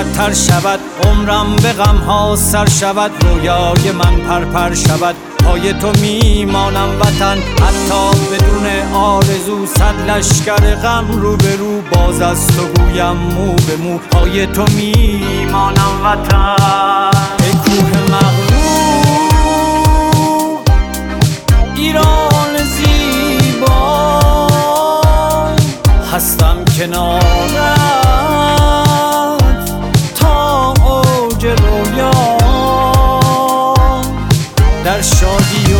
بدتر شود، عمرم به غم ها سر شود، رویای من پرپر شود. پای تو میمانم وطن، حتی بدون آرزو، صد لشکر غم رو به رو، باز از تو گویم مو به مو. پای تو میمانم وطن. ای کوه مغرور ایران زیبا، هستم کنارت تا اوج رویا، در شادی و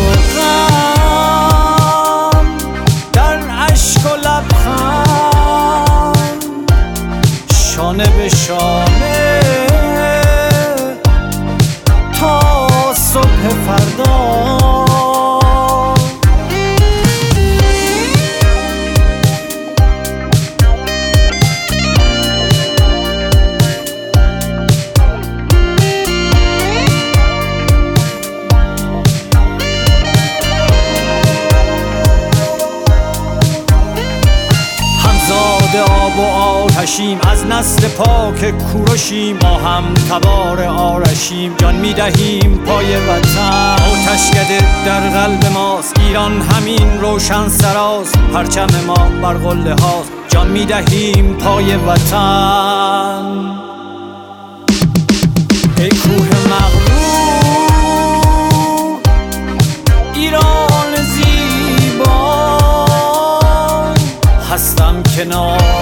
غم، در اشک و لبخند، شانه به شانه تا صبح فردا. آب و آتشیم، از نسل پاک کوروشیم، ما هم تبار آرشیم، جان میدهیم پای وطن. آتشکده در قلب ماست، ایران همین روشن سراست، پرچم ما بر قله هاست، جان میدهیم پای وطن. ای کوه مغرور ایران زیبا، هستم کنار